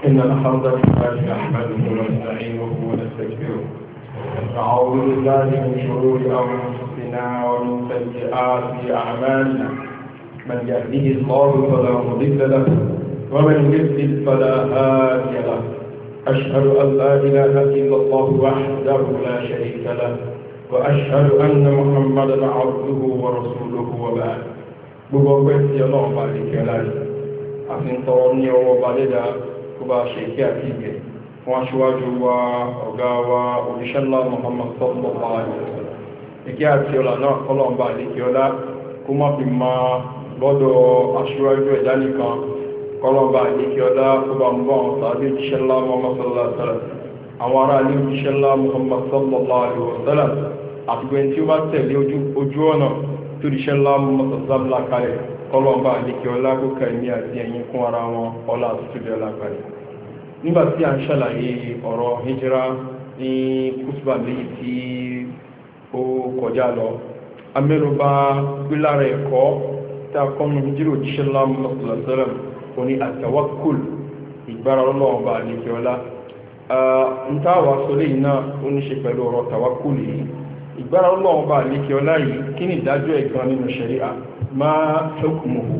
إن الحمد لله نحمده ونستعينه ونستغفره نعوذ بالله من شرور أنفسنا ومن سيئات أعمالنا من يهده الله فلا مضل له ومن يضلل فلا هادي له أشهد أن لا إله إلا الله وحده لا شريك له وأشهد أن محمدا عبده ورسوله وبعد gbogbo tí Ọlọ́run bá lè kí ọlá rẹ̀ àti ń tọrọ ní ọwọ́ bá lédà kó bá ṣe kí àti ìgbẹ̀ fún aṣíwájú wa ọ̀gá wa òjíṣẹ́lá Muhammad sallallahu alaihi wasallam ìkí àti ọlá náà Ọlọ́run bá lè kí ọlá kó má fi ma lọ́dọ̀ aṣíwájú ẹ̀dá nìkan Ọlọ́run bá lè kí ọlá kó bá mú àwọn tàbí òjíṣẹ́lá Muhammad sallallahu alaihi wasallam àwọn ará ilé òjíṣẹ́lá Muhammad sallallahu alaihi wasallam àti gbẹ̀yìn tí ó bá tẹ̀lé ojú ọ̀nà toríṣẹ́ lámọ́sọ̀sáàbùlá kalẹ̀ kọlọ̀mbà àdíkẹ́ ọlágókà ní àti ẹ̀yìn kún ara wọn ọlá àtútùdẹ̀ ọlákalẹ̀. nígbàtí a ń ṣàlàyé ọ̀rọ̀ hijira ní kúsùbà méjì tí ó kọjá lọ amẹ́rùbá gbílára ẹ̀kọ́ tí a kọ́nù hijira òjíṣẹ́ lámọ́sọ̀sáàbùlá oní àtàwákùl ìgbára ọlọ́ọ̀bà àdíkẹ́ ọlá ń táwà sólé iná ó ní ṣe pẹ̀lú ọ̀rọ̀ tàwákùl yìí ìgbára Ọlọ́run bá lékè ọlá yìí kí ni ìdájọ́ ẹ̀gbọ́n nínú ṣẹ̀ríà máa hukmuhu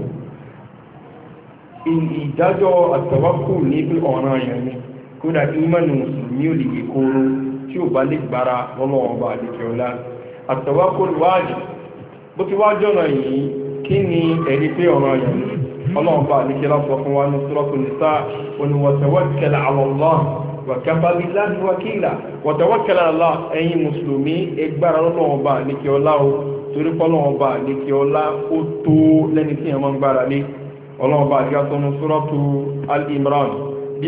ìdájọ́ at-tawakkul ní pé ọ̀ràn èèyàn ni kódà ìmánu mùsùlùmí ò lè kóró tí ò bá lè gbára Ọlọ́run bá lékè ọlá at-tawakkul wájib bó ti wájọ́ ọ̀nà yìí kí ni ẹ̀rí pé ọ̀ràn èèyàn ni Ọlọ́run bá lékè ọlá sọ fún wa ní Suratul Nisa wa tawakkal ala Allah wàkàfà billahi wakila watawakkal ala Allah ẹ̀yin mùsùlùmí ẹgbára lọ́wọ́ bá lékè ọlá o torí pọ́lọ́wọ́ bá lékè ọlá ó tó lẹ́ni tí ẹ̀mọ́ ń gbára lé ọlọ́wọ́ bá àdíyà tó ní suratu al-Imran bí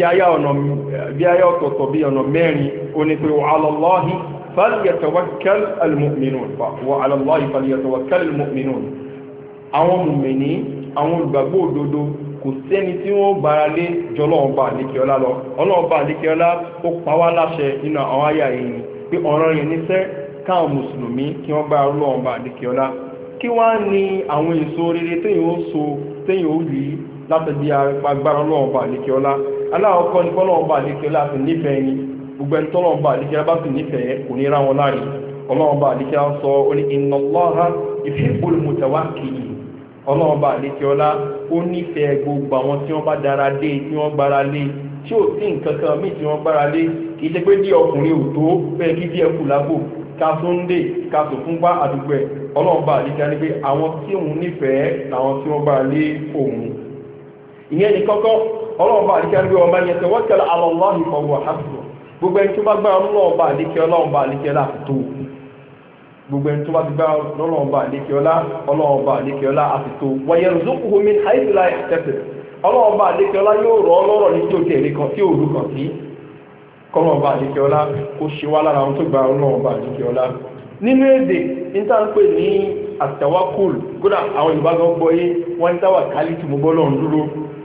ayá ọ̀tọ̀ọ̀tọ̀ bí ọ̀nà mẹ́rin ó ní pé wa ala Allahi falyatawakkal al-mu'minun wa ala Allahi falyatawakkal al-mu'minun àwọn mùmìnì àwọn olùgbàgbọ́ òdodo kò sẹ́ni tí wọ́n gbára lé jọlọ́ọ̀bá àdíkẹ́ọlá lọ ọlọ́ọ̀bá àdíkẹ́ọlá ó pa wá láṣẹ nínú àwọn àyà yìí pé ọ̀ràn yẹn níṣẹ́ káwọn mùsùlùmí kí wọ́n gbára ọlọ́ọ̀bá àdíkẹ́ọlá kí wá ní àwọn èso rere téyìn ó rí láti di agbára ọlọ́ọ̀bá àdíkẹ́ọlá aláwọ̀kọ́ ní ọlọ́ọ̀bá àdíkẹ́ọlá sì nífẹ̀ẹ́ ni gbogbo ẹni tọ́lọ́ọ̀bá àdíkẹ́ọlá bá sì nífẹ̀ẹ́ kò ní ra wọn láre ọlọ́ọ̀bá àdíkẹ́ọlá sọ ó ní inna Allaha yuhibbul mutawakkilin ọlọ́ọ̀bá àdíkẹ́ọlá ó nífẹ̀ẹ́ gbogbo àwọn tí wọ́n bá dára dé tí wọ́n gbára lé tí ò sí nǹkan kan míì tí wọ́n gbára lé kìí ṣe pé dí ọkùnrin ò tó bẹ́ẹ̀ kí díẹ̀ kù lágbo ká tó ń dè ká tó fún bá àdúgbò ẹ̀ ọlọ́ọ̀bá àdíkẹ́ọlá ní pé àwọn tí òun nífẹ̀ẹ́ làwọn tí wọ́n gbára lé òun. ìyẹn ní kọ́kọ́ ọlọ́ọ̀bá àdíkẹ́ọlá ní pé wa man yatawakkal ala Allahi fa huwa hasbuh gbogbo ẹni tó bá gbára ọlọ́ọ̀bá àdíkẹ́ọlá tó gbogbo ẹni tó bá ti gbá lọ́lọ́ọ̀bá àlékiọlá àfìtò wayarzuquhu min haythu la yahtasib ọlọ́ọ̀bá àlékiọlá yóò rọ̀ ọlọ́rọ̀ ní tí ó tẹ̀lé kan tí ó rú kan sí kọlọ́ọ̀bá àlékiọlá kó ṣe wá lára àwọn tó gba ọlọ́ọ̀bá àlékiọlá nínú èdè níta ń pè ní at-tawakkul kódà àwọn ìbágan gbọ́ yé wọ́n ní tawakkaltu mo bọ́ lọ́run dúró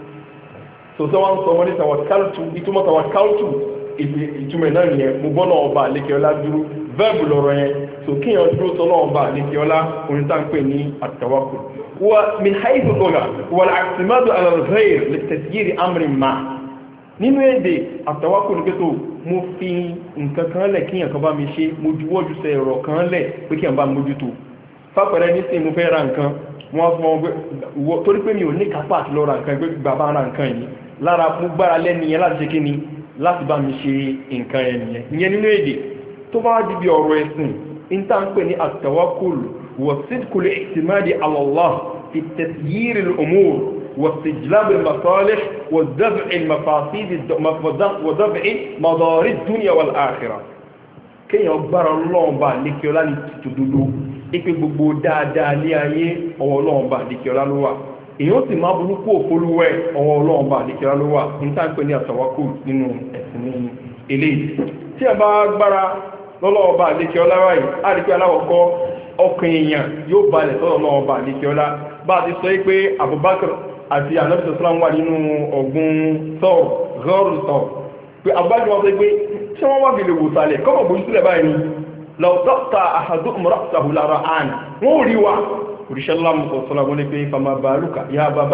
tòótọ́ wọn sọ wọ́n ní tawakkaltu ìtumọ̀ tawakkaltu ìtumọ̀ náà nìyẹn mo bọ́ lọ́ọ̀bá àlékiọlá dúró verbe lọ́rọ̀ yẹn so kíyàn dúró tọ́lọ́ọ̀bá àlékiọlá onítàǹpé ní at-tawakkul wa min haythu lugha wal i'timadu ala al-ghayr li tasyir amrin ma nínú èdè at-tawakkul ní pẹ́tò mo fi nǹkan kan lẹ̀ kíyàn kan bá mi ṣe mo juwọ́jú sẹ ọ̀rọ̀ kan lẹ̀ pé kíyàn bá mójútó fápẹ̀rẹ̀ ní sí mo fẹ́ ra nǹkan wọ́n fún wọn torí pé mi ò ní kápá àti lọ ra nǹkan pé bàbá ra nǹkan yìí lára mo gbára lẹ́ni yẹn láti ṣe kí ni láti bá mi ṣe nǹkan yẹn nìyẹn ìyẹn nínú èdè tó bá di bí ọ̀rọ̀ ẹ̀sìn ìta ń pè ní at-tawakkul wa sidqul i'timadi ala Allah fi tasyir al-umur wa istijlab al-masalih wa daf'i al-mafasid wa daf'i madar ad-dunya wal akhirah kéèyàn gbára Ọlọ́ọ̀bá lékiọlá ní tòdodo ipe gbogbo dáadáa ní ayé ọwọ́ Ọlọ́ọ̀bá lékiọlá ló wà èyàn sì máa burúkú òfolúwẹ́ ọwọ́ Ọlọ́ọ̀bá lékiọlá ló wà ìta ń pè ní at-tawakkul nínú ẹ̀sìn ní eléyìí tí a bá gbára lọ́lọ́ọ̀bá àdíkẹ́ọlá ráyìí àdíkẹ́ aláwọ̀kọ́ ọkàn èèyàn yóò balẹ̀ sọ́lọ́ọ̀bá àdíkẹ́ọlá bá ti sọ pé Abubakar àti Ànábì sallam wà nínú ọ̀gbun gọ́ọ̀rù sọ pé Abubakar wọ́n sọ pé tí wọ́n wá fi lè wòsàlẹ̀ kọ́kọ̀ bójú sílẹ̀ báyìí ni law taqta ahaduhum ra'sahu la ra'ana wọ́n rí wa òrìṣẹ́lá mùsọ̀sọ́lá wọn ni pé fama baluka ya Abubakar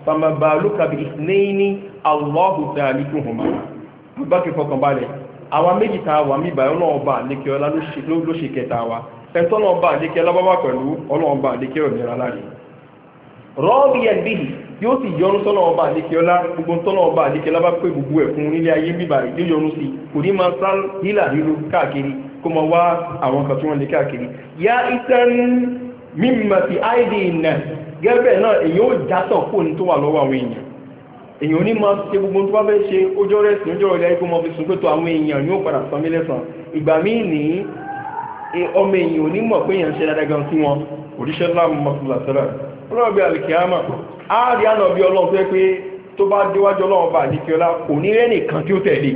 fama baluka bi ithnaini Allahu thalithuhuma bá kí fọkàn balẹ̀ àwa méjì tá wà mí báyìí Ọlọ́run bá lékè ọlá ló ṣe kẹta wa ẹ̀ntọ́ náà bá lékè ọlá bá pẹ̀lú Ọlọ́run bá lékè òmìnira láàrin rọ́ọ̀bìyàn bíi yóò sì yọnu sọ́nà ọba àdékẹ́ọ́lá gbogbo tọ́nà ọba àdékẹ́ọ́lá bá pé gbogbo ẹ̀ fún nílé ayé bíbà yóò yọnu sí kò ní máa sá hílà lílo káàkiri kó máa wá àwọn kan tí wọ́n lè káàkiri yá ìtàn mímọ̀ sí àìdí ìnà gẹ́gẹ́ náà èyí ó jásọ̀ kó ní tó wà lọ́wọ́ àwọn èèyàn èyàn ò ní máa ṣe gbogbo tó bá fẹ́ ṣe ọjọ́ rẹ̀ sí ọjọ́ rẹ̀ kó máa fi sùn pé tó àwọn èèyàn yóò padà san mí lẹ́san ìgbà míì ní ọmọ èèyàn ò ní mọ̀ pé èèyàn ṣe dáadáa gan sí wọn òdíṣẹ́ láàmú mọ́tòlá ọlọ́run bí alìkìyàmà ààrí ànà bí ọlọ́run tó yẹ pé tó bá déwájú ọlọ́run bá àdíkíọlá kò ní rẹ́ nìkan tí ó tẹ̀lé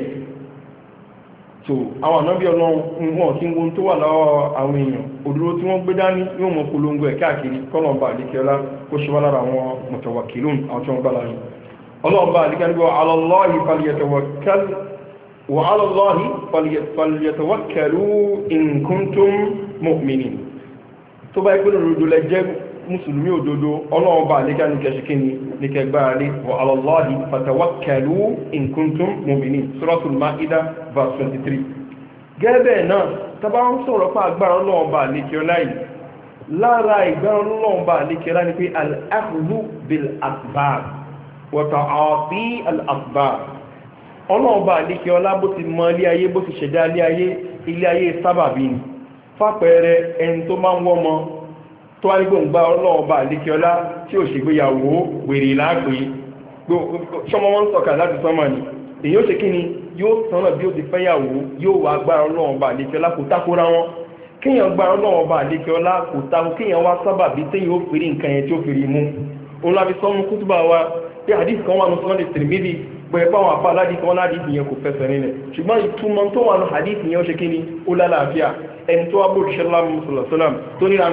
so àwọn ànà bí ọlọ́run wọn tí wọ́n tó wà lọ́wọ́ àwọn èèyàn òdúró tí wọ́n gbé dání yóò mọ polongo ẹ̀ káàkiri kọ́lọ́run bá àdíkíọlá kó ṣe wá lára àwọn mutawakkilun àwọn tí wọ́n gbá láyé ọlọ́run bá àdíkíọlá ala Allahi falyatawakkal wa ala Allahi falyatawakkalu in kuntum mu'minin tó bá ìpínlẹ̀ òdodo lẹ́jẹ́ mùsùlùmí òdodo ọlọ́run bá àlékà ní kẹsìkíní ní kẹgbára lé wa ala Allahi fatawakkalu in kuntum mu'minin Suratul Ma'idah verse 23 gẹ́gẹ́ náà tàbá ń sọ̀rọ̀ pa agbára ọlọ́run bá àlékà láì lára ìgbára ọlọ́run bá àlékà láì ní pé al-akhdhu bil asbab wa ta'ati al-asbab ọlọ́run bá àlékà ọlá bó ti mọ ilé ayé bó ti ṣẹ̀dá ilé ayé sábàbí ni fápẹẹrẹ ẹni tó máa ń wọ́mọ tó wá ní gbóǹgbà ọlọ́ọ̀bà àlékiọlá tí ó ṣègbéyàwó wèrè láàgbé ṣọmọ wọn sọ̀kà láti sánmà ní èyí ó ṣe kí ni yóò sánà bí ó ti fẹ́yàwó yóò wá gbára ọlọ́ọ̀bà àlékiọlá kò tákóra wọn kíyàn gbára ọlọ́ọ̀bà àlékiọlá kò tákó kíyàn wá sábà bí téyàn ó fèrè nǹkan yẹn tí ó fèrè mú òun láti sọmú kútùbà wa pé àdìs kan wà ní sọ́nà Tirmidhi pẹ̀lú àwọn àpá aládìí kan ládìí yẹn kò fẹsẹ̀ nílẹ̀ ṣùgbọ́n ìtumọ̀ tó wà ní hadith yẹn ó ṣe kí ni ó lálàáfíà ẹni tó wá bóòdù ṣẹlá mùsùlùmí tó ní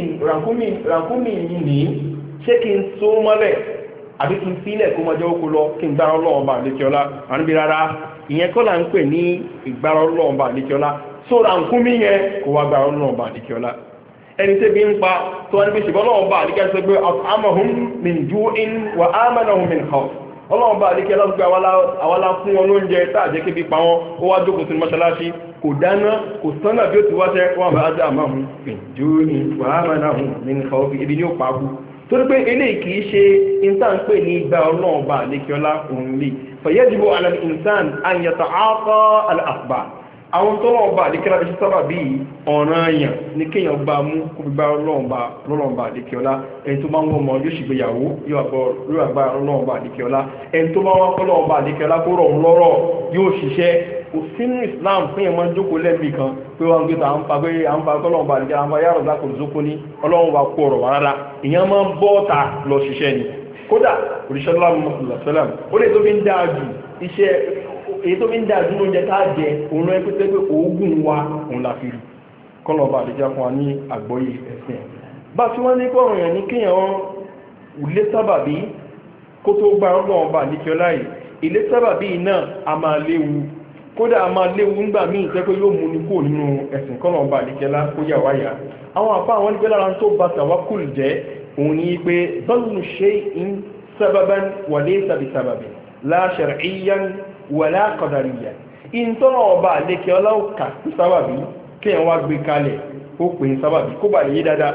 rankumi ní ṣé kí n tó mọ́lẹ̀ àbí kí n sílẹ̀ kó mọ́ jẹ́ ó kó lọ kí n gbára ọlọ́run bá àlékiọlá àwọn ibi rárá ìyẹn kọ́ là ń pè ní ìgbára ọlọ́run bá àlékiọlá so rankumi yẹn kó wá gbára ọlọ́run bá àlékiọlá ẹni tẹ́ bí ń pa tó wá ní pé ṣùgbọ́n ọlọ́run bá àlékiọlá sọ pé amahum min ju'in wa amanahum min khawf ọlọ́run bá àlékẹ́ lọ́gbẹ́ àwọ́lá fún wọn lóúnjẹ tààjẹ́ kébí pa wọn ó wá jókòó sí mọ́ṣálásí kò dáná kò sánà bí ó ti wáṣẹ́ wọ́n bá dá àmáhùn ìjú ní wàhámanáhùn ní ọ̀fí ibi ní ó pàákú tó ní pé ilé kìí ṣe ìntàn pè ní ìgbà ọlọ́run bá àlékẹ́ ọlá òun lè fẹ̀yẹ́dìbò al-insan an yata'aqa al-asbab àwọn tó lọ́wọ́ bá àdíkẹ́lá bí sábà bí ọ̀ràn èèyàn ní kíyàn gbá mú kó bí bá ọlọ́run bá àdíkẹ́ọlá ẹni tó máa ń wọ́n mọ́ yóò ṣìgbéyàwó yóò àgbà ọlọ́run bá àdíkẹ́ọlá ẹni tó máa wọ́n ọlọ́run bá àdíkẹ́ọlá kó rọ̀ lọ́rọ̀ yóò ṣiṣẹ́ kò sínú Islam fún ẹ̀mọ́ jókòó lẹ́bí kan pé wọ́n gbé à ń fa ọlọ́run bá àdíkẹ́ọlá àwọn yàrá ọ̀dà kò zókó ní ọlọ́run bá kó ọ̀rọ̀ wà rárá ìyẹn máa ń bọ́ ọ̀tà lọ ṣiṣẹ́ ni kódà òrìṣẹ́lá mọ́sálàm ó lè tó fi ń dáa ju iṣẹ́ èyí tó fi ń dáa dúró oúnjẹ táà jẹ òun rẹ̀ pé pé oògùn wa òun la fi rí kọ́lọ̀bà àdíjá fún wa ní àgbọ́yé ẹ̀sìn bá tí wọ́n ní kọ́rùn yẹn ní kíyàn ilé sábàbí kó tó gbá ọlọ́run bá níkẹ́ọ́lá yìí ilé sábàbí náà a máa léwu kódà a máa léwu ńgbà míì tẹ́ pé yóò mú ní kó nínú ẹ̀sìn kọ́lọ̀bà àdíkẹ́lá kó yà wáyà àwọn àpá àwọn nígbẹ́ lára tó bá tàwákùl jẹ́ òun ní pé dhannu shay'in sababan wa laysa bi sababin la shar'iyyan wala qadariyyan in tọ́nà ọba àlékẹ́ ọlọ́ọ̀kà sí sábàbí kí ẹ̀wọ́n wá gbé kalẹ̀ ó pè ní sábàbí kó bà lè yé dáadáa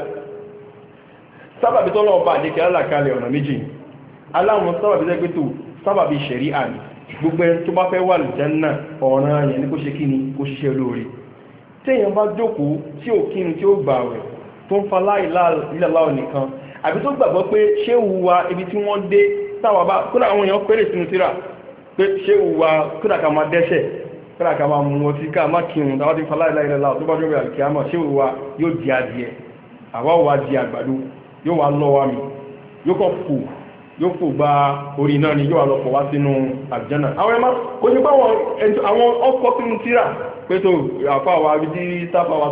sábàbí tọ́nà ọba àlékẹ́ alákalẹ̀ ọ̀nà méjì aláwọn sábàbí lẹ́gbẹ́tò sábàbí ṣẹ̀rí àní gbogbo ẹni tó bá fẹ́ wà lùjánà ọ̀ràn yẹn ní kó ṣe kíni kó ṣiṣẹ́ olóore téèyàn bá jókòó tí ò kíni tí ó gbà rẹ̀ tó ń fa láìláìláà nìkan àbí tó gbàgbọ́ pé ṣé wùwà ibi tí wọ́n dé táwà bá kódà àwọn èèyàn péré sínú tíra pé ṣé wùwà kódà ká máa dẹ́ṣẹ̀ kódà ká máa mú ọtí ká máa kírun táwọn ti fa láìláìláà tó bá jọ́ bẹ̀rẹ̀ kí á mọ̀ ṣé wùwà yóò di adìẹ àwa wà di àgbàdo yóò wá lọ́wọ́ mi yóò kọ́ fò yóò fò gba orí náà ni yóò wá lọ pọ̀ wá sínú àlùjánnà àwọn ẹ̀má kò ní báwọn àwọn ọkọ̀ sínú tíra pé tó àfáwà àbíjí sáfàwà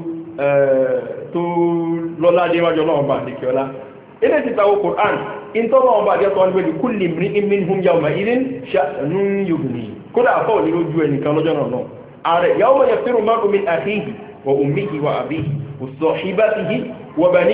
tó lọ́lá déwájọ́ náà bá àdíkẹ́ ọlá ilé ti tàwọ́ Qur'an in tọ́lọ́ ọba àdíkẹ́ wọn pẹ̀lú kulli minhum yawma idhin sha'nun yughni kódà àfọ́ ní ojú ẹnìkan lọ́jọ́ náà ààrẹ yawma yafirru mar'u min akhihi wa ummihi wa abihi wa sahibatihi wa banihi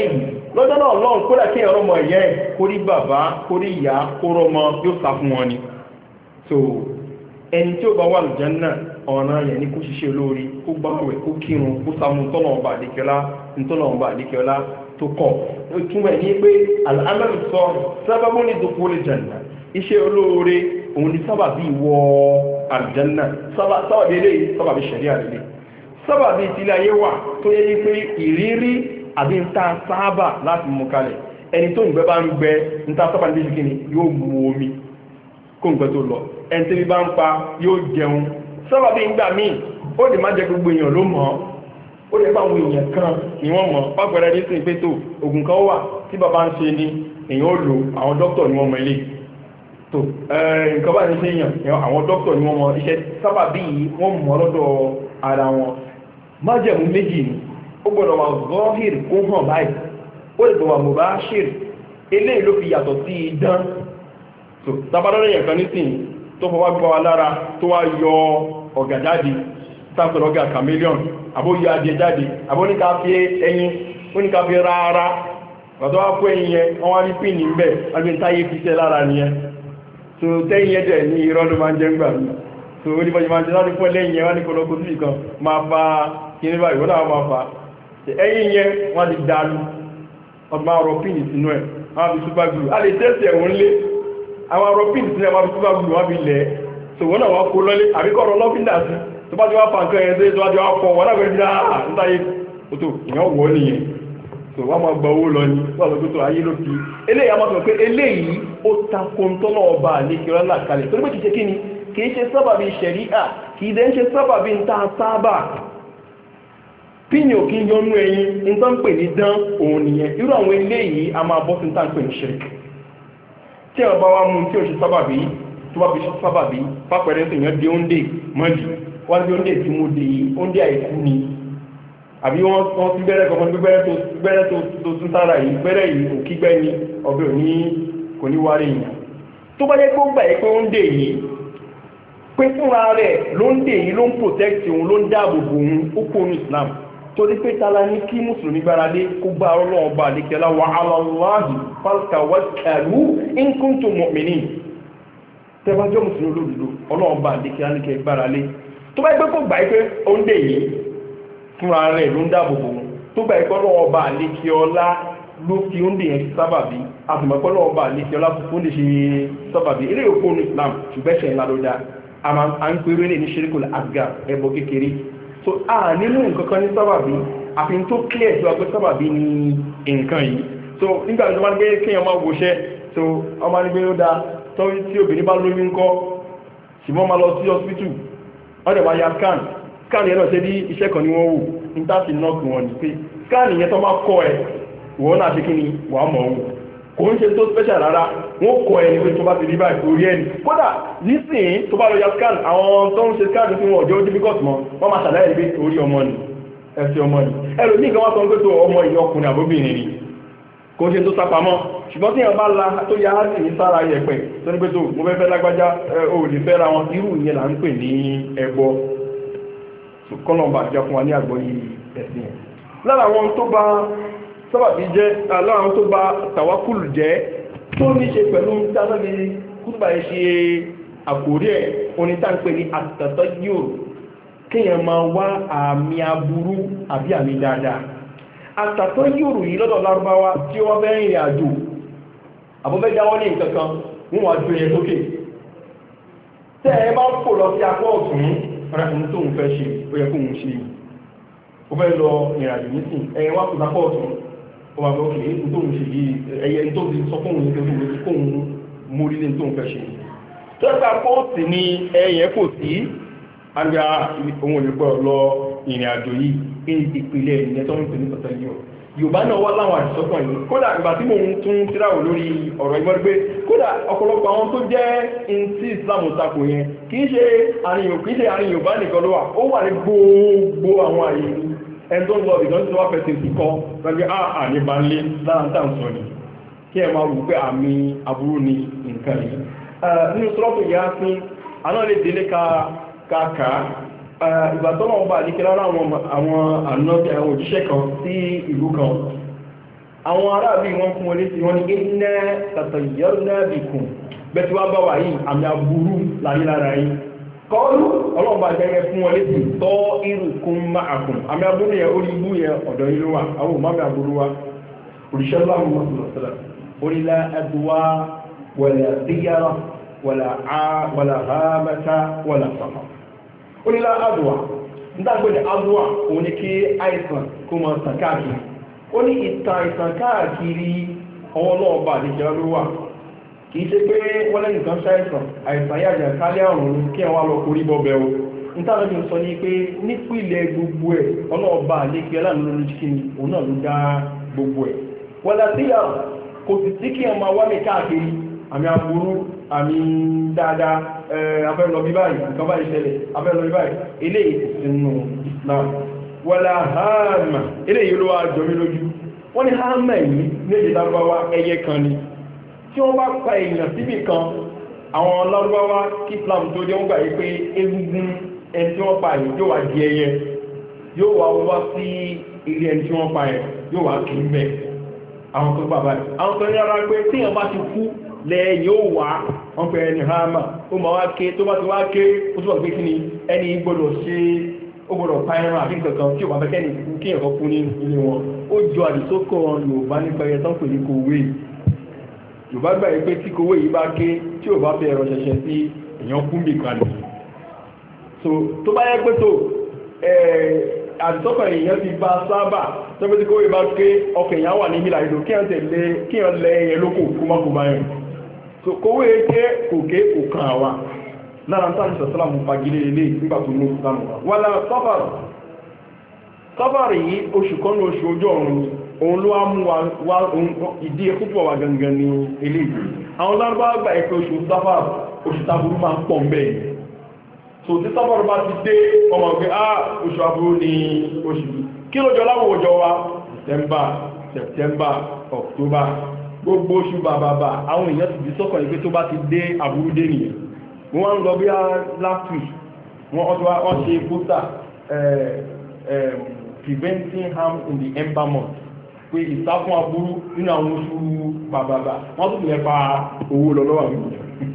lọ́jọ́ náà lọ́n kódà kí ẹ̀rọ ọmọ ẹ̀yẹ́ kó rí bàbá kó rí ìyá kó rọmọ yóò sá fún wọn ni. so ẹni tí ó bá wà lùjánnà ọ̀nà yẹn ní kó ṣiṣẹ́ olórí kó gbààwẹ̀ kó kírun kó sàmú tọ́lọ̀ọ̀bà àdékẹ́ọlá tó kọ̀ túnbẹ̀ ní pé al-amalu salih sababun li dukhulil janna iṣẹ́ olóore òun ni sábàbí wọ àlùjánnà sábàbí eléyìí sábàbí ṣẹ̀ríà lélẹ̀ sábàbí ìtìlẹ̀ ayé wà tó yẹ ní pé ìrírí àbí ń ta sáábà láti mú kalẹ̀ ẹni tó ń gbẹ bá ń gbẹ ń ta sábà níbi kíni yóò mú omi kó ń gbẹ tó lọ ẹni tí bá ń pa yóò jẹun sábàbí ń gbà míì ó lè má jẹ gbogbo èèyàn ló mọ̀ ó lè bá àwọn èèyàn kan ni wọ́n mọ̀ pápẹ́rẹ́ ní sí pé tó oògùn kan wà tí bàbá ń ṣe ni èèyàn ó lò àwọn dókítà ni wọ́n mọ̀ ilé tó nǹkan bá ní ṣe èèyàn àwọn dókítà ni wọ́n mọ̀ iṣẹ́ sábàbí yìí wọ́n mọ̀ lọ́dọ̀ ara wọn májẹ̀mú méjì ni ó gbọ́dọ̀ wà zọ́hìr kó hàn báyìí ó lè gbọ́dọ̀ mubashir eléyìí ló fi yàtọ̀ sí idán tó tábàdọ́rọ̀ yẹn kan nísìnyí tó fọwọ́ gbọ́ wa lára tó wá yọ ọ̀gà jáde sáfẹ́rẹ́ ọ̀gà chameleon àbóyọ adìẹ jáde àbóníkà fi ẹyin oníkà fi rárá ọ̀tọ́ wá fún ẹyin yẹn wọ́n wá rí píìnì ń bẹ̀ agbẹ́ táyé fi tẹ́ lára nìyẹn tó tẹ́yìn yẹn dẹ̀ ní irọ́ ló máa ń jẹ́ ń gbà mí tó oníbọ̀jì máa ń jẹ́ láti fún ẹlẹ́yìn yẹn wá ní kọlọ́kọ́ sí ìkan máa fa kíní báyìí wọ́n náà máa fa ẹyin yẹn wọ́n ti dàlú ọdún máa rọ píìnì sínú ẹ̀ wọ́n fi super glue a lè tẹ́sì ẹ̀wọ̀n lé àwọn rọ píìnì sínú ẹ̀ wọ́n fi super glue wọ́n fi lẹ̀ so wọ́n náà wá kó lọ́lé àbíkọ́ lọ́fíńdà sí tó bá ti wá fàǹkọ́ ẹ̀ tó bá ti wá fọ́ wọ́n lágbẹ̀ẹ́ jíra nítayé òtò ìyàn wọ́ nìyẹn so wọ́n máa gba owó lọ ní wọ́n lọ tó ayé ló fi eléyìí a máa sọ pé eléyìí ó takò ń tọ́nà ọba àlékè ọlá kalẹ̀ torí pé kìí ṣe kí ni kìí ṣe sábàbí ṣẹ̀ríà kìí dẹ́ ń ṣe sábàbí ń ta sábà pínyìn òkè yọnú ẹyin ń tán pè ní dán òun nìyẹn irú àwọn eléyìí a máa bọ́ sí ń tàn pè ní ṣẹ̀ríà tí ọba wa mú tí ò ṣe sábàbí tó bá fi ṣe sábàbí pápẹ̀rẹ́ sí ìyẹn dé oúnjẹ mọ́lì wọ́n tí oúnjẹ tí mo dé oúnjẹ àìkú ni àbí wọ́n ti bẹ̀rẹ̀ kọmọ gbẹ́rẹ́ tó tún sára yìí gbẹ́rẹ́ yìí òkígbẹ́ ni ọbẹ̀ òní kò ní wárí èèyàn tó bá jẹ́ pé ó gbà yí pé oúnjẹ yìí pé fúnra rẹ̀ lóúnjẹ yìí ló ń protect òun ló ń dáàbò bò òun ó kó ní Islam torí pé tala ní kí mùsùlùmí gbáradé kó gbá ọlọ́run bá àdékẹ́lá wa ala Allahi fatawakkalu in kuntum mu'minin tẹ́bájọ́ mùsùlùmí olóòdòdó ọlọ́run bá àdékẹ́lá ní kẹ́ gbára lé tó bá gbé kó gbà pé oúnjẹ yìí fúnra rẹ̀ ló ń dáàbòbò tó gbà pé ọlọ́run bá àdékẹ́ọlá ló fi oúnjẹ yẹn sábàbí àtùmọ̀pẹ́ ọlọ́run bá àdékẹ́ọlá fún oúnjẹ ṣe sábàbí eré òkú ní Islam ṣùgbẹ́sẹ̀ ńlá ló dá à ń pè rẹ̀ ní ṣeríkùl asgar ẹbọ kékeré so a nínú nǹkan kan ní sábàbí àfi tó clear tó agbé sábàbí ní nǹkan yìí so nígbà tó máa ń gbé kéèyàn máa wòṣẹ́ so ọmọ nígbé ó dáa tọ́wí tí obìnrin bá lóyún ńkọ́ ṣùgbọ́n máa lọ sí hospital wọ́n dẹ̀ máa ya scan yẹn náà ṣe bí iṣẹ́ kan ní wọ́n wò ní tàbí nọ́ọ̀kì wọn ni pé scan yẹn tó máa kọ́ ẹ ìwọ́n náà ṣe kí ni wàá mọ̀ ọ́ kò ń ṣe tó special rárá wọ́n kọ́ ẹ ní pé tó bá ti rí báyìí orí ẹni kódà nísìnyí tó bá lọ ya scan àwọn tó ń ṣe scan fún wọn ọjọ́ difficult mọ́ wọ́n máa ṣàlàyé pé orí ọmọ ni ẹsẹ̀ ọmọ ni ẹlòmíì kan wá sọ pé tó ọmọ ìyá ọkùnrin àbóbìnrin ni kò ṣe tó sápamọ́ ṣùgbọ́n tí èèyàn bá la tó ya á sì ní sára yẹ̀pẹ̀ tó ní pé tó mo fẹ́ lágbájá ò lè fẹ́ ra wọn irú ìyẹn là ń pè ní ẹbọ kọ́nọ̀mbà jẹ́ fún wa ní àgbọ́ yìí ẹ̀sìn lára àwọn tó bá sábàbí jẹ́ lára àwọn tó bá tàwákùlù jẹ́ tó ní ṣe pẹ̀lú tásàbí kúrúbà ṣe àkórí ẹ̀ onítàǹpẹ̀ ní àtàtọ́ yóò kéèyàn máa wá àmì aburú àbí àmì dáadáa àtàtọ́ yóò yìí lọ́dọ̀ lárúbáwá tí ó wá fẹ́ rìnrìn àjò àbúfẹ́ jáwọ́ ní nǹkankan wọ́n wá ju ẹyẹ sókè tẹ́ ẹ bá fò lọ sí apá ọ̀tún ara ẹni tó ń fẹ́ ṣe ó yẹ kó ń ṣe ó fẹ́ lọ ìrìn àjò nísìn ẹyẹ wá fò lápá ọ̀tún ó wà fẹ́ òkè èyí tó ń ṣe yìí ẹyẹ tó ti sọ fóun ní pé kóun mórí ní tó ń fẹ́ ṣe tó ẹ bá pọ́ọ̀tì ni ẹyẹ kò sí àgbà ohun olùkọ́ lọ ìrìn àjò yìí ìpìlẹ̀ ìyẹn tó ń pè ní pẹ̀tẹ́ yìí Yorùbá náà wá láwọn àdìsọ́kàn yìí kódà ìgbà tí mò ń tún tíráwò lórí ọ̀rọ̀ ìmọ̀ pé kódà ọ̀pọ̀lọpọ̀ àwọn tó jẹ́ tí Islam tako yẹn kìí ṣe àárín Yorùbá nìkan ló wà ó wà ní gbogbo àwọn àyè ẹni tó ń lọ ìdán tí wọ́n fẹ́ ti kọ́ pẹ̀lú àníbá ńlé lára tá à ń sọ ni kí ẹ máa wù pé àmì aburú ni nǹkan yìí nínú sọ́ọ̀tù yẹn á sí àná lè délé ká ìgbàtọ́nà ọba àdíkẹ́ lára àwọn ànábí àwọn òjíṣẹ́ kan sí ìlú kan àwọn aráàbí wọn fún wọlé sí wọn ni inna tatayyarna bikum bẹ́tí wá bá wà yìí àmì aburú láyé lára yìí kọlu ọlọ́ọ̀bá jẹ́gẹ́ fún wọlé sí tọ́ irukum ma'akum àmì aburú yẹ orí ibú yẹ ọ̀dọ̀ yìí ló wà àwọn òmàmì aburú wa òrìṣẹ́ láwọn orílẹ̀ ẹ̀dùwà wala tiyara wala hamata wala safa orílẹ̀ ẹ̀dùwà nígbàgbé àdúwà òun ni kí àìsàn kó mọ̀ tàn káàkiri ó ní ìtàn àìsàn káàkiri ọwọ́ lọ́ọ̀bà àdíjẹ́ ló wà kìí ṣe pé wọ́n lẹ́yìn kan ṣàìsàn àìsàn yàjà kálẹ̀ ọ̀run kí wọ́n lọ korí bọ́bẹ̀ o nítàlọ́bí sọ ní pé nípìnlẹ̀ gbogbo ẹ̀ ọlọ́ọ̀bà àlékè aláàánú lórí kíni òun náà ló dá gbogbo ẹ̀ wọ́n la sí kò sì sí kí ẹ máa wá mi káàkiri àmì aburú àmì dáadáa afẹ́ lọ bí báyìí nǹkan báyìí ṣẹlẹ̀ afẹ́ lọ bí báyìí eléyìí sínú Islam wọ́la hàmà eléyìí ló wá jọmí lójú wọ́n ní hàmà yìí méjì lárúbáwá ẹyẹ kan ni tí wọ́n bá pa èèyàn síbì kan àwọn lárúbáwá kí Islam tó dé wọ́n gbà yí pé egungun ẹni tí wọ́n pa yìí yóò wá di ẹyẹ yóò wá wá sí ilé ẹni tí wọ́n pa yìí yóò wá kì í bẹ̀ àwọn kan bàbá yìí àwọn kan yára pé tíyàn bá ti kú lẹ́yìn yóò wá wọ́n pẹ̀ ẹni hàmà ó ma wá ké tó bá ti wá ké ó túnbọ̀ pé kí ni ẹni gbọ́dọ̀ ṣe ó gbọ́dọ̀ pa ẹran àbí kankan tí ò bá fẹ́ kẹ́ni kí ẹ̀kọ́ kú ní ilé wọn ó jọ àdìsókò Yorùbá nípa ẹyẹ tán pè ní kòwé Yorùbá gbà yí pé tí kòwé yìí bá ké tí ò bá fẹ́ ẹ̀rọ ṣẹṣẹ sí èèyàn kú bì kan nìyí so tó bá yẹ pé tó àdìsókò èèyàn ti bá sábà tó pé tí kòwé bá ké ọkọ̀ èèyàn wà ní ìlà ìlú kí ẹ̀ lẹ ẹyẹ lóko kúmákúmá yẹn so kòwé ké òkè òkan àwa lára ń tàbí sọ̀sọ́lámù fagilé ilé nígbà tó ní ìsìlámù wà lára sọ́fàrì yìí oṣù kan ní oṣù ojú ọ̀run ni òun ló wá mú ìdí ẹkùpọ̀ wà gangan ní ilé àwọn lárúbá gbà ẹ̀kọ́ oṣù sọ́fàrì oṣù taburú máa ń pọ̀ mbẹ̀ so tí sọ́fàrì bá ti dé ọmọ pé oṣù aburú ní oṣù kí ló jọ láwọn òjò wa September October gbogbo oṣù bàbàbà àwọn èèyàn ti di sọ́kàn ìpé tó bá ti dé aburú dé nìyẹn wọ́n lọ bí i last week wọ́n ṣe poster preventing harm in the ember month pé ìsáfún aburú nínú àwọn oṣù bàbàbà wọ́n tún lè pa owó lọ́lọ́wà mi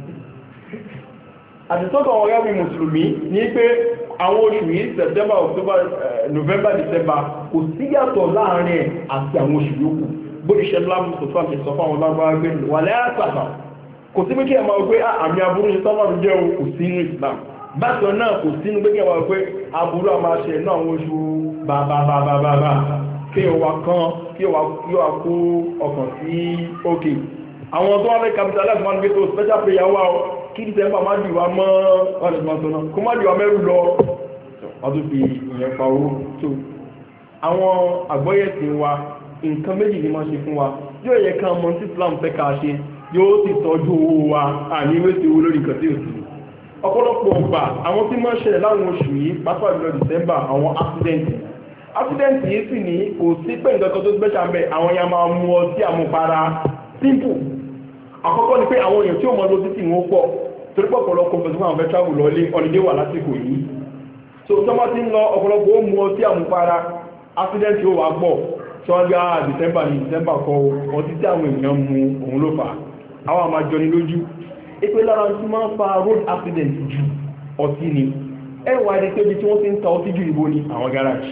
àtìsọ́kọ̀ ọ̀rẹ́ mi mùsùlùmí ní pé àwọn oṣù yìí September October November December kò síyàtọ̀ láàrin ẹ̀ àti àwọn oṣù yòókù bóríṣẹ́ láàmù sọ̀tọ́ àti sọ fáwọn lágbára gbé wà lẹ́yàtàfà kò sí pé kí ẹ máa wípé àmì aburú ní sọ́mọ̀rù jẹ́ kò sínú Islam bákan náà kò sínú pé kí ẹ máa wípé aburú àmà ṣe náà àwọn oṣù bàbàbàbàbà kí ẹ wà kán kí ẹ wà kó ọkàn sí òkè àwọn tó wá fẹ́ capitalize wọn gbé tó special prayer wá kí December má dìwà mọ́ ọ̀nà kó má dìwà mẹ́rù lọ ọdún fi ìyẹn pa owó tó àwọn àgbọ́yẹ̀sìn wa nǹkan méjì ni wọ́n ṣe fún wa yóò yẹ ká mọ̀ tí Islam fẹ́ ká ṣe yóò ti tọ́jú owó wa àní wéṣe owó lórí nǹkan tí ó sì ọ̀pọ̀lọpọ̀ ọgbà àwọn tí máa ń ṣẹlẹ̀ láwọn oṣù yìí pàápàá jùlọ December àwọn accident yìí sì ní kò sí pé nǹkan kan tó gbẹ́sà ń bẹ àwọn ya máa mú ọtí àmupara simple àkọ́kọ́ ni pé àwọn èèyàn tí ó mọ lọ títì wọn pọ̀ torí pọ̀ ọ̀pọ̀lọpọ̀ pẹ̀lú àwọn fẹ́ travel lọlé ọ̀lẹ́dẹ́ wà lásìkò yìí so tọ́mọ́ ti ń lọ ọ̀pọ̀lọpọ̀ ó mú ọtí àmupara accident yóò wá pọ̀ tí wọ́n gbá December kọ ọtí tí àwọn èèyàn mú òun ló fà àwọn àmàjọ ni lójú ipé lára tí máa ń fa road accident jù ọtí ni ẹwà ẹni tóbi tí wọ́n ti ń ta ọtí jù ìbò ní àwọn garage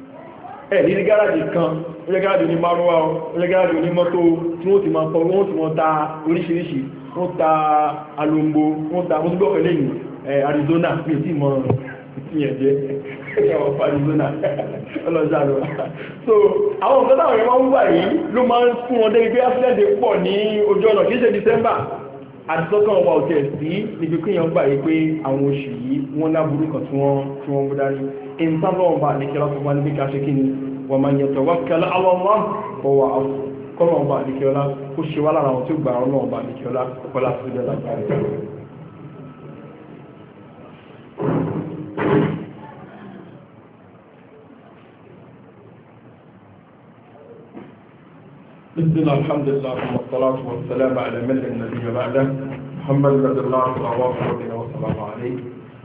ní garage kan ó jẹ́ garage ní márúwá ó jẹ́ garage ní mọ́tò tí wọ́n ti máa pọ̀ wọ́n ti wọ́n ta oríṣiríṣi wọ́n ta alombo wọ́n ta wọ́n gbọ́fẹ̀ lẹ́yìn Arizona mi tí mọ́ ìtìyàn jẹ́ ẹ̀wọ̀n Arizona ọlọ́sàrò so àwọn nǹkan táwọn èèyàn máa ń wà yìí ló máa ń fún wọn dé ibi accident pọ̀ ní ojú ọ̀nà kìí ṣe December àtisọ́kàn wà òtẹ̀ sí níbi kí èèyàn gbà yí pé àwọn oṣù yìí wọ́n láburú kan tí wọ́n mú dání ìntàlọ́wọ̀n bá ní kíra fún wa níbi ká ṣe kí ni wọ́n máa yẹ tawakkal ala Allah ọwọ́ kọ́lọ̀wọ̀n bá ní kíọ́lá kó ṣe wá lára àwọn tí ó gbà ọlọ́wọ̀n bá ní kíọ́lá kọ́lá sí ilẹ̀ lágbàá بسم الله الحمد لله والصلاة والسلام على من النبي بعده محمد رضي الله عنه والسلام عليه.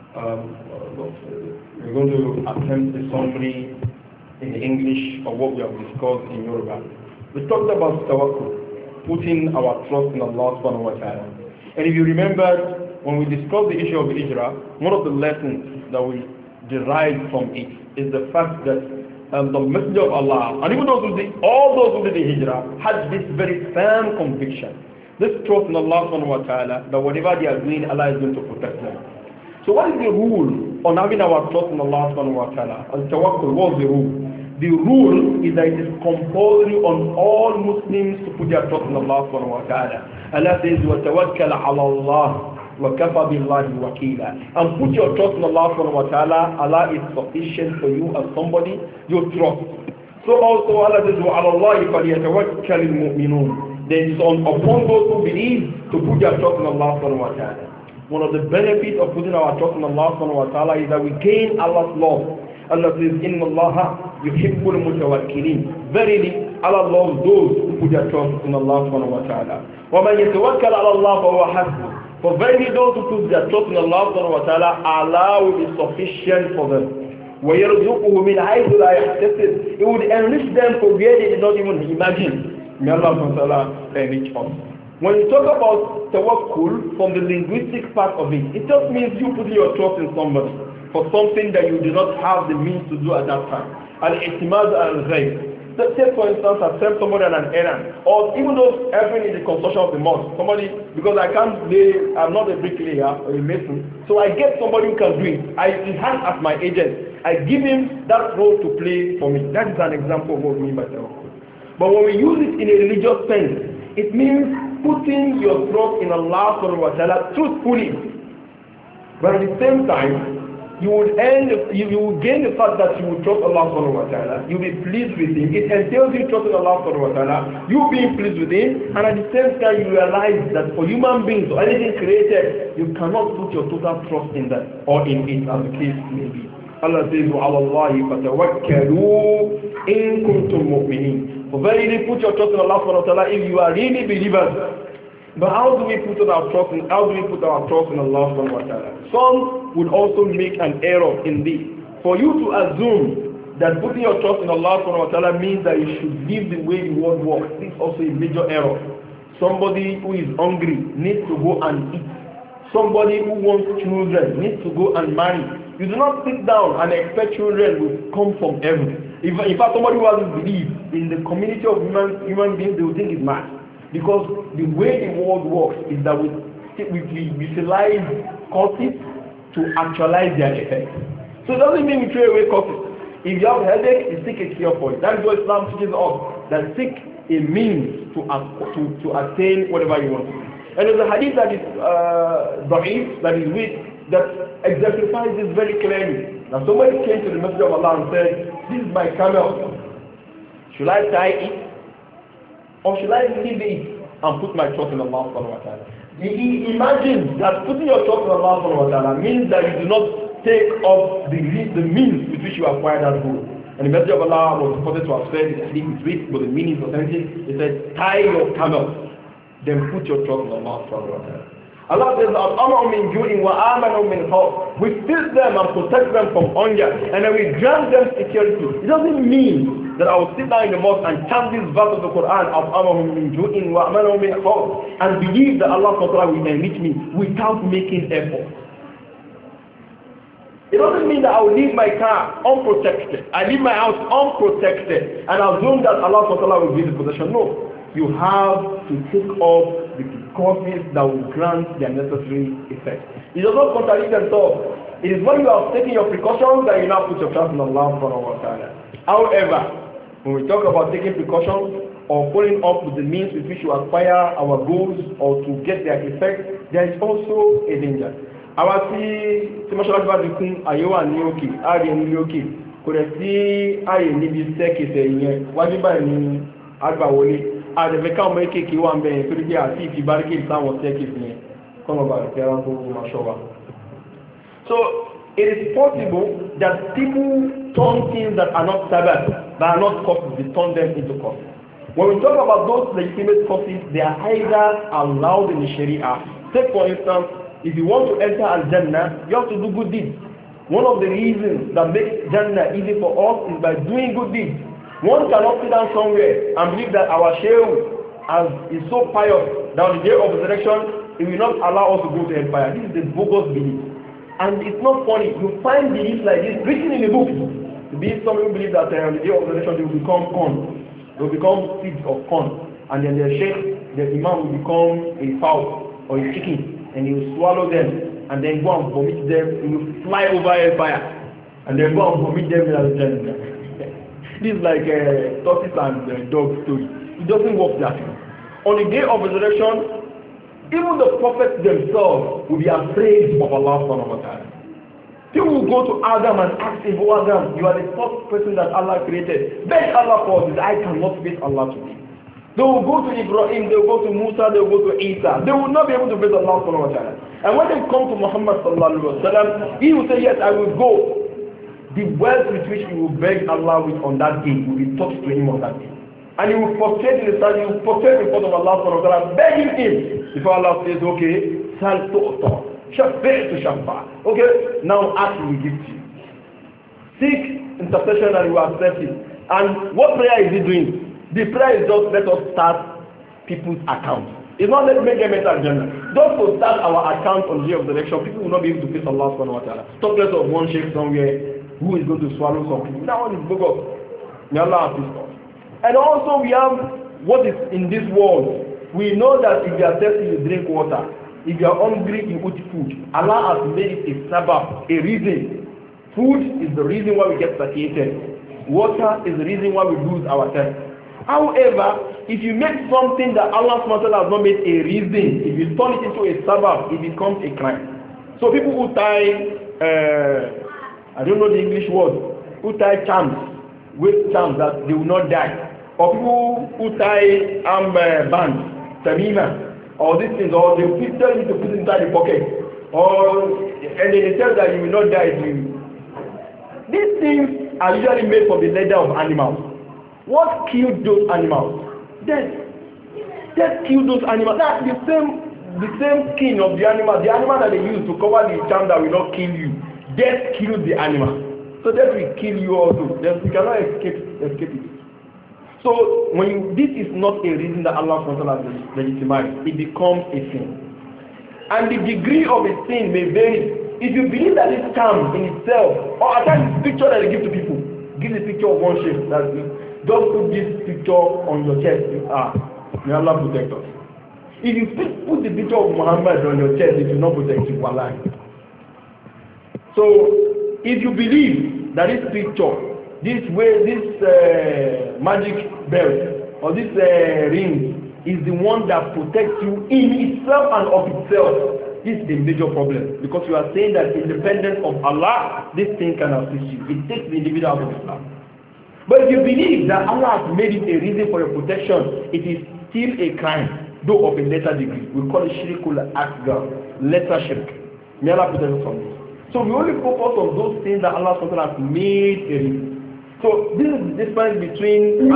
We're going to attempt a summary in English of what we have discussed in Yoruba. We talked about tawakkul, putting our trust in Allah subhanahu wa ta'ala. And if you remember, when we discussed the issue of hijrah, one of the lessons that we derived from it is the fact that the Messenger of Allah, and even all those who did the hijrah, had this very firm conviction, this trust in Allah subhanahu wa ta'ala, that whatever they are doing, Allah is going to protect them. So what is the rule on having our trust in Allah subhanahu wa ta'ala? Al-tawakkul, what is the rule? The rule is that it is compulsory on all Muslims to put their trust in Allah subhanahu wa ta'ala. Allah says, وَتَوَكَّلَ عَلَى اللَّهِ وَكَفَى بِاللَّهِ وَكِيلًا. And put your trust in Allah subhanahu wa ta'ala. Allah is sufficient for you as somebody you trust. So also Allah says, وَعَلَى اللَّهِ فَلْيَتَوَكَّلِ الْمُؤْمِنُونَ. Then it's upon those who believe to put their trust in Allah subhanahu wa ta'ala. One of the benefits of putting our trust in Allah subhanahu wa ta'ala is that we gain Allah's love. Allah says, إِنَّ اللَّهَ يُحِبُّ الْمُتَوَكِّلِينَ. Verily, Allah loves those who put their trust in Allah subhanahu wa ta'ala. وَمَنْ يَتَوَكَّلْ عَلَى اللَّهِ فَهُوَ حَسْبُهُ. For verily those who put their trust in Allah subhanahu wa ta'ala, Allah will be sufficient for them. وَيَرْزُقُهُ مِنْ حَيْثُ لَا يَحْتَسِبُ. It would enrich them for where they did not even imagine. May Allah subhanahu wa ta'ala enrich us. When you talk about tawakkul from the linguistic part of it, it just means you putting your trust in somebody for something that you do not have the means to do at that time. Al-i'timad al-ghayb. Say for instance, I send somebody on an errand, or even though helping in the construction of the mosque, somebody, because I'm not a bricklayer or a mason, so I get somebody who can do it. I hand as my agent. I give him that role to play for me. That is an example of what we mean by tawakkul. But when we use it in a religious sense, it means putting your trust in Allah subhanahu wa ta'ala truthfully. But at the same time, you will gain the fact that you will trust Allah subhanahu wa ta'ala. You will be pleased with Him. It entails you trusting Allah subhanahu wa ta'ala. You being pleased with Him, and at the same time you realize that for human beings or anything created, you cannot put your total trust in that or in it, as the case may be. Allah says, وَعَلَى اللَّهِ فَتَوَكَّلُوا إِن كُنتُم مُؤْمِنِينَ. For verily put your trust in Allah subhanahu wa ta'ala if you are really believers. But how do we put our trust in Allah subhanahu wa ta'ala? Some would also make an error in this. For you to assume that putting your trust in Allah subhanahu wa ta'ala means that you should live the way the world works. This is also a major error. Somebody who is hungry needs to go and eat. Somebody who wants children needs to go and marry. You do not sit down and expect children will come from heaven. In fact, somebody who hasn't believed in the community of human beings, they will think it's mad. Because the way the world works is that we utilize causes to actualize their effect. So it doesn't mean we throw away causes. If you have a headache, you seek a cure for it. That is what Islam teaches us. That seek a means to attain whatever you want to do. And there's a hadith that is da'if, that is weak, that exemplifies this very clearly. Now somebody came to the Messenger of Allah and said, this is my camel. Should I tie it? Or should I leave it and put my trust in Allah subhanahu wa ta'ala? He imagines that putting your trust in Allah subhanahu wa ta'ala means that you do not take up the means with which you acquire that gold. And the Messenger of Allah was reported to have said, I think it's weak, but the meaning is authentic. He said, tie your camel, then put your trust in Allah subhanahu wa ta'ala. Allah says, we fill them and protect them from hunger, and then we grant them security. It doesn't mean that I will sit down in the mosque and chant this verse of the Quran and believe that Allah will enrich me without making effort. It doesn't mean that I will leave my car unprotected. I leave my house unprotected and assume that Allah will give the possession. No. You have to take up the causes that will grant their necessary effect. It does not contradict themselves. It is when you have taken your precautions that you now put your trust in Allah subhanahu wa ta'ala. However, when we talk about taking precautions or following up with the means with which you aspire our goals or to get their effect, there is also a danger. Àwa tí mọ́ṣáláṣí bá ti kún àyè wà ní òkè, ààrẹ ní òkè, kò rẹ̀ sí ààyè níbi staircase ìyẹn, wájú báyìí ní àgbàwọlé. Àdẹ̀fẹ́ káwọn ọmọ èkéèké wà ń bẹ̀rẹ̀ torí pé àti ìfi barricade sáwọn staircase yẹn, kọ́nà bá rẹ̀ kẹ́rán tó máa ṣọ́ wa. So it is possible that people turn things that are not sabbath, that are not causes, they turn them into causes. When we talk about those legitimate causes, they are either allowed in the Sharia. Take for instance, if you want to enter Al-Jannah, you have to do good deeds. One of the reasons that makes Jannah easy for us is by doing good deeds. One cannot sit down somewhere and believe that our Sheikh is so pious that on the day of resurrection, he will not allow us to go to hellfire. This is a bogus belief. And it's not funny. You find beliefs like this written in the book. Some people believe that on the day of resurrection, they will become corn. They will become seeds of corn. And then the Sheikh, the Imam, will become a fowl or a chicken. And he will swallow them. And then go and vomit them. He will fly over hellfire. And then go and vomit them in the This is like a tortoise and dog story. It doesn't work that way. On the day of resurrection, even the prophets themselves will be afraid of Allah subhanahu wa ta'ala. People will go to Adam and ask him, oh Adam, you are the first person that Allah created. Beg Allah for this. I cannot face Allah today. They will go to Ibrahim, they will go to Musa, they will go to Isa. They will not be able to face Allah subhanahu wa ta'ala. And when they come to Muhammad sallallahu alaihi wasallam, he will say, yes, I will go. The wealth with which he will beg Allah with on that day will be touched to him on that day. And he will prostrate in the sand, he will prostrate in front of Allah subhanahu wa ta'ala, begging him. Before Allah says, okay, sal tu'ta, shafi' to shafa. Okay, now ask, he will give to you. Seek intercession and he will accept it. And what prayer is he doing? The prayer is just let us start people's accounts. It's not let's make them enter Jannah. Just to start our account on the day of the election, people will not be able to face Allah subhanahu wa ta'ala. Talk less of one sheikh somewhere who is going to swallow some people. That one is bogus. May Allah assist us. And also we have what is in this world. We know that if you are thirsty, you drink water. If you are hungry, you eat food. Allah has made it a sabbath, a reason. Food is the reason why we get satiated. Water is the reason why we lose our thirst. However, if you make something that Allah has not made a reason, if you turn it into a sabbath, it becomes a crime. So people who tie I don't know the English word, who tie charms, with charms that they will not die. Or people who tie bands, tamima, or these things, or they will tell you to put it inside the pocket. And then they tell that you will not die if you. These things are usually made from the leather of animals. What killed those animals? Death. Death killed those animals. That's the same skin of the animal that they use to cover the charm that will not kill you. Death kills the animal. So death will kill you also. You cannot escape it. So this is not a reason that Allah has legitimized. It becomes a sin. And the degree of a sin may vary. If you believe that it's calm in itself, or at times the picture that they give to people, give the picture of one shape. That just put this picture on your chest. May Allah protect us. If you put the picture of Muhammad on your chest, it will not protect you. Wallahi. So, if you believe that this picture, this magic belt, or this ring, is the one that protects you in itself and of itself, this is a major problem. Because you are saying that independent of Allah, this thing can assist you. It takes the individual out of Islam. But if you believe that Allah has made it a reason for your protection, it is still a crime, though of a lesser degree. We call it shirkul asghar, lesser shirk. May Allah protect us from this. So we only focus on those things that Allah has made a reason. So this is the difference between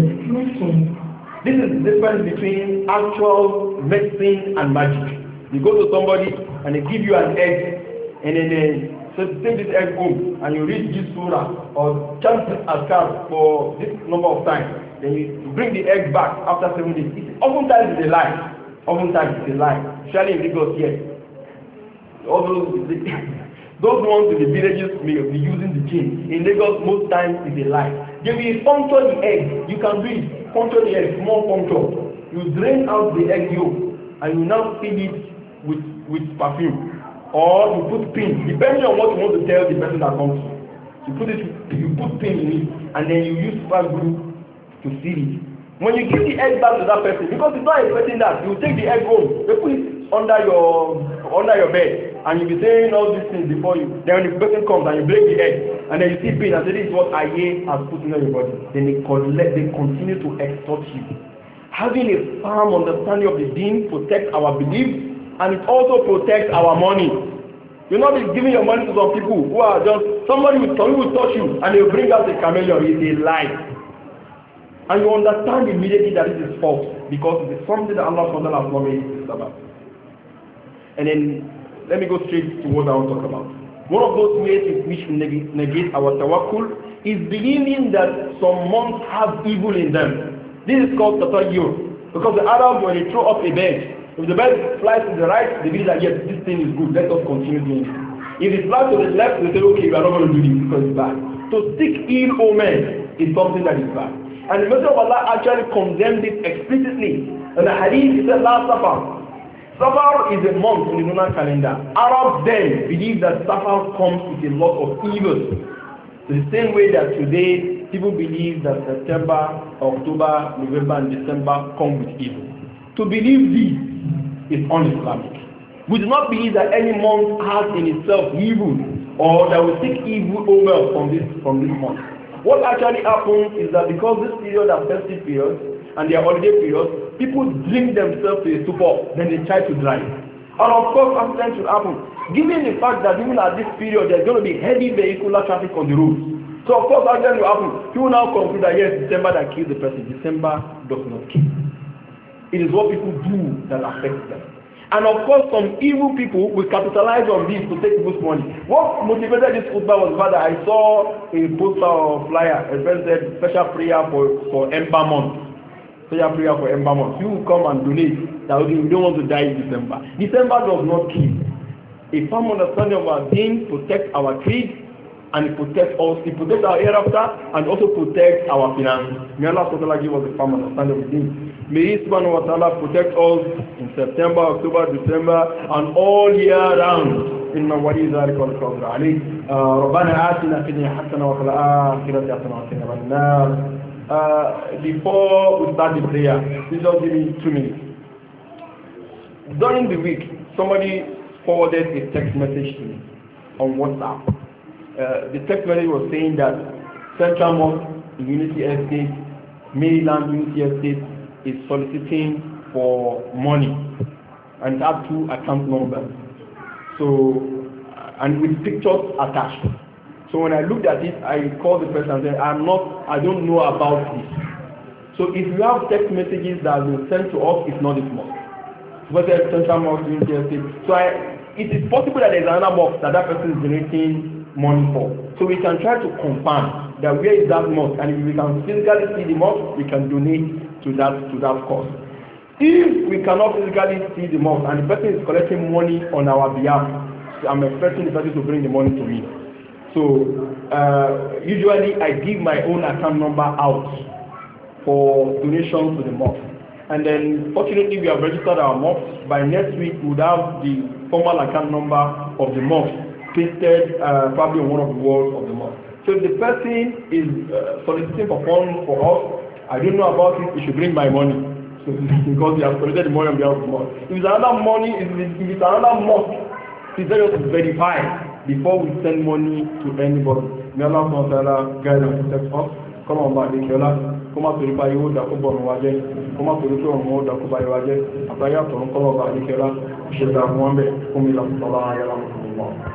actual medicine and magic. You go to somebody and they give you an egg, and then they take this egg home and you read this surah or chant this azkar for this number of times. Then you bring the egg back after 7 days. Oftentimes it's a lie. Especially in Lagos here. All those ones in the villages may be using the gene. In Lagos, most times it's a lie. They will puncture the egg. You can do it. Puncture the egg, small puncture. You drain out the egg yolk and you now fill it with perfume. Or you put pins, depending on what you want to tell the person that comes to you. You put pins in it and then you use super glue to seal it. When you give the egg back to that person, because it's not expecting that, you take the egg home, they put it under your bed. And you'll be saying all these things before you. Then when the person comes and you break the egg, and then you see pain and say this is what Aye has put in your body. Then they continue to extort you. Having a firm understanding of the deen protects our belief, and it also protects our money. You're not giving your money to some people who are just somebody will touch you and they will bring out a chameleon. It's a lie. And you understand immediately that it is false because it is something that Allah has not made about. And then let me go straight to what I want to talk about. One of those ways which negate our tawakkul is believing that some months have evil in them. This is called tatayyur. Because the Arabs, when they throw up a bird, if the bird flies to the right, they believe that yes, this thing is good, let us continue doing it. If it flies to the left, they say, okay, we are not going to do this because it's bad. To seek ill omen is something that is bad. And the Messenger of Allah actually condemned it explicitly. In the hadith, he said, La Safar. Safar is a month in the lunar calendar. Arabs then believe that Safar comes with a lot of evils. The same way that today people believe that September, October, November, and December come with evil. To believe this is un-Islamic. We do not believe that any month has in itself evil, or that we take evil omen from this month. What actually happens is that because this period are festive periods and their holiday periods, people drink themselves to a stupor, then they try to drive. And of course, accidents will happen. Given the fact that even at this period, there's going to be heavy vehicular traffic on the roads. So of course, accidents will happen. People now conclude that yes, December that kills the person. December does not kill. It is what people do that affects them. And of course, some evil people will capitalize on this to take people's money. What motivated this khutbah was the fact that I saw a poster or flyer, a friend said, special prayer for Ember Month. Special prayer for Ember Month. You will come and donate that we don't want to die in December. December does not kill. A firm understanding of our deen protects our creed, and it protects us, it protects our hereafter, and also protects our finances. May Allah give us a firm understanding of deen. May He subhanahu wa ta'ala protect us in September, October, December, and all year round. إن ولي ذلك والقدر عليه. ربنا آتنا في الدنيا حسنة وفي الآخرة حسنة وقنا عذاب النار. Before we start the prayer, please just give me 2 minutes. During the week, somebody forwarded a text message to me on WhatsApp. The text message was saying that Central Mosque in Unity Estate, Maryland Unity Estate, is soliciting for money, and it has 2 account numbers. So, and with pictures attached. So when I looked at it, I called the person and said, I don't know about this. So if you have text messages that have been sent to us, it's not this mosque. But there's Central Mosque Unity Estate. So it is possible that there's another mosque that person is donating money for. So we can try to confirm that where is that mosque, and if we can physically see the mosque, we can donate to that cause. If we cannot physically see the mosque and the person is collecting money on our behalf, so I'm expecting the person to bring the money to me. So usually I give my own account number out for donation to the mosque. And then fortunately we have registered our mosque. By next week we would have the formal account number of the mosque pasted probably on one of the walls of the mosque. So if the person is soliciting for funds for us, I don't know about it, he should bring my money. So because he has collected the money on behalf of the mosque. If it's another money, if it's another mosque, please let us verify before we send money to anybody. May Allah SWT guide and protect us. Come on, back, come on to the Bayo, the Kuban Waje, come on to the Kuban, the Kubayaje, Ataya, come on, back, Sheda Mwambe, Kumila Salah,